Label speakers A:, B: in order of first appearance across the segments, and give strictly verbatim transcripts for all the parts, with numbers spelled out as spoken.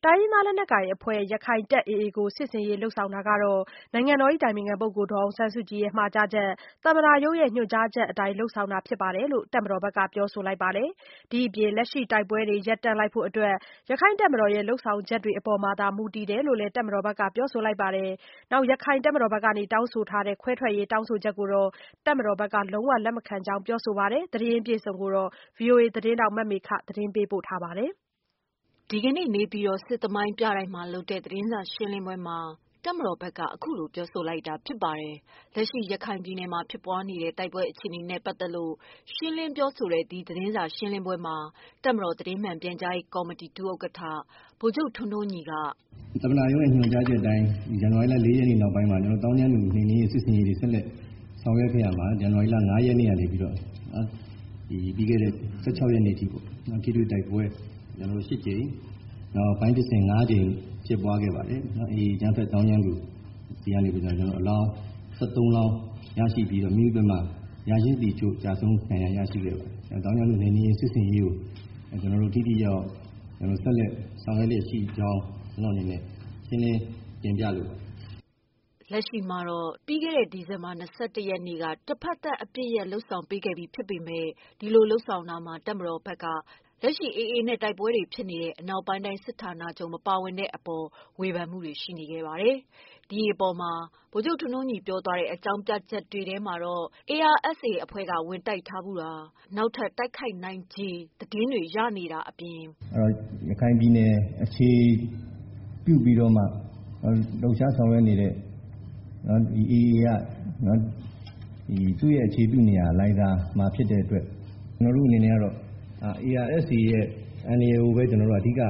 A: တိုင်းရင်းသားလက်နက်ကိုင်အဖွဲ့ ရခိုင်တပ် အေအေ ကို စစ်ဆင်ရေးလုပ်ဆောင်တာဟာ နိုင်ငံတော်အတိုင်ပင်ခံပုဂ္ဂိုလ် ဒေါ်အောင်ဆန်းစုကြည်ရဲ့ မှာကြားချက်၊ သမ္မတရုံးရဲ့ ညွှန်ကြားချက်အတိုင်း လုပ်ဆောင်တာဖြစ်တယ်လို့ တပ်မတော်ဘက်က ပြောဆိုလိုက်ပါတယ်။ ဒီအပြင် လက်ရှိတိုက်ပွဲတွေ ရပ်တန့်လိုက်ဖို့အတွက် ရခိုင့်တပ်မတော်ရဲ့ လုပ်ဆောင်ချက်တွေအပေါ်မှာသာ မူတည်တယ်လို့လည်း တပ်မတော်ဘက်က ပြောဆိုလိုက်ပါတယ်။ ရခိုင်တပ်မတော်ဘက်က တောင်းဆိုထားတဲ့ ခွဲထွက်ရေးတောင်းဆိုချက်ကိုတော့ တပ်မတော်ဘက်က လုံးဝလက်မခံကြောင်း ပြောဆိုပါတယ်။ သတင်းအပြည့်အစုံကိုတော့ ဗွီအိုအေသတင်းထောက် မေခက ပေးပို့ထားပါတယ်
B: ။ ဒီကနေ့ နေပြည်တော် စစ်သမိုင်းပြတိုက်မှာလုပ်တဲ့ သတင်းစာရှင်းလင်းပွဲမှာ တပ်မတော်ဘက်က အခုလို ပြောဆိုလိုက်တာဖြစ်ပါတယ်။ လက်ရှိ ရခိုင်ပြည်နယ်မှာ ဖြစ်ပွားနေတဲ့ တိုက်ပွဲအခြေအနေနဲ့ ပတ်သက်လို့ ရှင်းလင်းပြောဆိုတဲ့ ဒီသတင်းစာရှင်းလင်းပွဲမှာ တပ်မတော် သတင်းမှန်ပြန်ကြားရေးကော်မတီ ဒုဥက္ကဋ္ဌ ဗိုလ်ချုပ်ထွန်းထွန်းညီက
C: သမ္မတရုံးရဲ့ ညွှန်ကြားချက်အတိုင်း ဇန်နဝါရီလ ၄ ရက်နေ့နောက်ပိုင်းမှာ သောင်းကျန်းသူနှိမ်နင်းရေးစစ်ဆင်ရေးတွေ ဆက်လက်ဆောင်ရွက်ခဲ့ရာမှာ ဇန်နဝါရီလ ၅ ရက်နေ့ကနေပြီးတော့ ပြီးခဲ့တဲ့ ၁၆ ရက်နေ့အထိပေါ့ ထိတွေ့တိုက်ပွဲ ၈ ကြိမ် နောက် ပိုင်းတဆင့် ၅ ကြိမ်ဖြစ်ပွားခဲ့ပါတယ်။ အေအေ အကြမ်းဖက်သောင်းကျန်းသူဆီကနေပြီးတော့ အလောင်း ၁၃ လောင်းရရှိပြီးတော့ မိမိဘက်မှ ရာရှိသည်အချို့ ကျဆုံးဒဏ်ရာရရှိခဲ့ပါတယ်။ သောင်းကျန်းသူနှိမ်နင်းရေးစစ်ဆင်ရေးကို ကျနော်တို့ ထိထိရောက်ရောက် ဆက်လက်ဆောင်ရွက်လျက်ရှိကြောင်း ကျနော့်အနေနဲ့ ရှင်းလင်းတင်ပြလိုပါတယ်
B: ။ လက်ရှိမှာတော့ ပြီးခဲ့တဲ့ ဒီဇင်ဘာလ ၂၁ ရက်နေ့က တဖက်သတ်အပစ်ရပ်လုပ်ဆောင်ပေးခဲ့ပြီးဖြစ်ပေမယ့် ဒီလိုလုပ်ဆောင်တာမှာ တပ်မတော်ဘက်က လက်ရှိ အေအေ နဲ့ တိုက်ပွဲတွေဖြစ်နေတဲ့ အနောက်ပိုင်းတိုင်းစစ်ဌာနချုပ် မပါဝင်တဲ့အပေါ် ဝေဖန်မှုတွေရှိနေခဲ့ပါတယ်။ ဒီအပေါ်မှာ ဗိုလ်ချုပ်ထွန်းထွန်းညီပြောသွားတဲ့ အကြောင်းပြချက်တွေထဲမှာတော့ အေအာအက်စ်အေ အဖွဲ့က ဝင်တိုက်ထားဖူးတာ၊ နောက်ထပ် တိုက်ခိုက်နိုင်ခြေသတင်းတွေရနေတာအပြင်
C: ရခိုင်ပြည်နယ်အခြေပြုပြီးတော့မှ လှုပ်ရှားဆောင်ရွက်နေတဲ့ အေအေ က သူ့ရဲ့အခြေပြုနေရာ လိုင်ဇာမှာဖြစ်တဲ့အတွက် ကျနော်တို့အနေနဲ့ကတော့ အေအာအက်စ်အေ ရဲ့ အန္တရာယ်ကိုပဲ ကျနော်တို့ အဓိက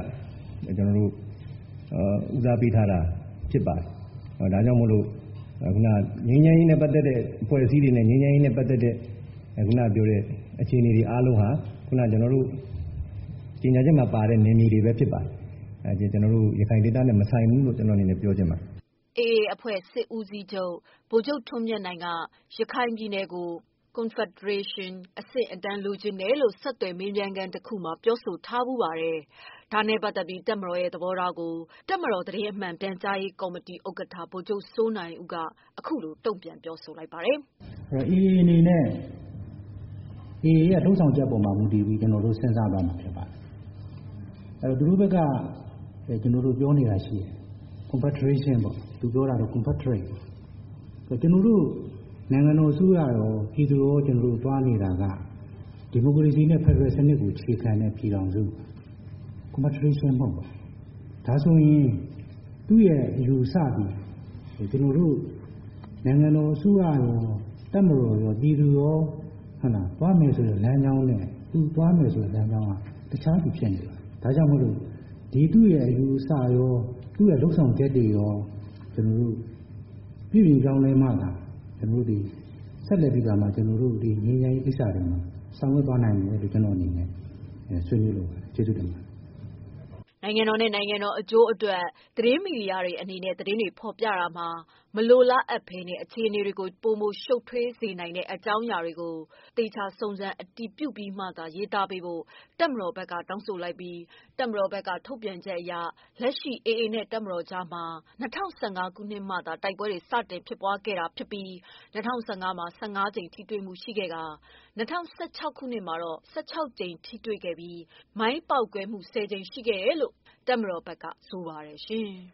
C: ဦးစားပေးထားတာဖြစ်ပါတယ်။ ဒါကြောင့်မို့လို့ ငြိမ်းချမ်းရေးနဲ့ ပတ်သက်တဲ့ အဖွဲ့အစည်းတွေနဲ့ ငြိမ်းချမ်းရေးနဲ့ ပတ်သက်တဲ့ ခုနပြောတဲ့အခြေအနေတွေအားလုံးဟာ ခုနကျနော်တို့ ကြေညာချက်မှာပါတဲ့ နယ်မြေတွေပဲဖြစ်ပါတယ်။ ကျနော်တို့ ရခိုင်ဒေသနဲ့ မဆိုင်ဘူးလို့ ကျနော့်အနေနဲ့ ပြောချင်ပါတယ်
B: ။ အေအေ အဖွဲ့ စစ်ဦးစီးချုပ် ဗိုလ်ချုပ်ထွန်းမြတ်နိုင်က ရခိုင်ပြည်နယ်ကို ကွန်ဖက်ဒရေးရှင်းအဆင့်အတန်းလိုချင်တယ်လို့ ဆက်သွယ်မေးမြန်းခန်းတခုမှာ ပြောဆိုထားဖူးပါတယ်။ ဒါနဲ့ပတ်သက်ပြီး တပ်မတော်ရဲ့ သဘောထားကို တပ်မတော်သတင်းမှန်ပြန်ကြားရေးကော်မတီ ဥက္ကဋ္ဌ ဗိုလ်ချုပ်စိုးနိုင်ဦးက အခုလို တုံ့ပြန်ပြောဆိုလိုက်ပါတယ်
D: ။ အေအေ အနေနဲ့ အေအေ ရဲ့ လုပ်ဆောင်ချက်ပေါ်မှာ မူတည်ပြီး ကျနော်တို့ စဉ်းစားသွားမှာဖြစ်ပါတယ်။ သူတို့ဘက်က ကျနော်တို့ ပြောနေတာရှိတယ်။ Confederation ပေါ့ သူပြောတာတော့ Confederate ပေါ့ ကျနော်တို့ နိုင်ငံတော်အစိုးရရော ပြည်သူရော ကျနော်တို့ သွားနေတာက ဒီမိုကရေစီနဲ့ ဖက်ဒရယ်စနစ်ကို အခြေခံတဲ့ ပြည်ထောင်စု Confederation မဟုတ်ပါဘူး။ ဒါဆိုရင် သူ့ရဲ့အယူအဆသည် ကျနော်တို့ နိုင်ငံတော်အစိုးရရော တပ်မတော်ရော ပြည်သူရော သွားမယ်ဆိုတဲ့ လမ်းကြောင်းနဲ့ သူသွားမယ်ဆိုတဲ့ လမ်းကြောင်းက တခြားစီဖြစ်နေပါတယ်။ ဒါကြောင့်မို့လို့ ဒီသူ့ရဲ့အယူအဆရော သူ့ရဲ့လုပ်ဆောင်ချက်တွေရော ကျနော်တို့ ပြုပြင်ပြောင်းလဲမှသာ ကျနော်တို့ဒီ ဆက်လက်ပြီးတော့မှ ကျနော်တို့ဒီ ငြိမ်းချမ်းရေးကိစ္စတွေမှာ ဆောင်ရွက်သွားနိုင်မယ်လို့ ကျနော့်အနေနဲ့ ဆွေးနွေးလိုပါတယ်။ ကျေးဇူးတင်ပါတယ်။
B: နိုင်ငံတော်နဲ့ နိုင်ငံတော်အကျိုးအတွက် သတင်းမီဒီယာတွေအနေနဲ့ သတင်းတွေဖော်ပြတာမှာ မလိုလားအပ်ဘဲ အခြေအနေတွေကို ပိုမိုရှုပ်ထွေးစေနိုင်တဲ့ အကြောင်းအရာတွေကို သေချာစုံစမ်းအတည်ပြုပြီးမှသာ ရေးသားပေးဖို့ တပ်မတော်ဘက်က တောင်းဆိုလိုက်ပြီး တပ်မတော်ဘက်က ထုတ်ပြန်ချက်အရ လက်ရှိ အေအေ နဲ့ တပ်မတော်ကြားမှာ ၂၀၁၅ ခုနှစ်မှသာ တိုက်ပွဲတွေ စတင်ဖြစ်ပွားခဲ့တာဖြစ်ပြီး ၂၀၁၅ မှာ ၁၅ ကြိမ်ထိတွေ့မှုရှိခဲ့ကာ ၂၀၁၆ ခုနှစ်မှာတော့ ၁၆ ကြိမ်ထိတွေ့ခဲ့ပြီး မိုင်းပေါက်ကွဲမှု ၁၀ ကြိမ်ရှိခဲ့တယ်လို့ တပ်မတော်ဘက်က ဆိုပါတယ်ရှင်။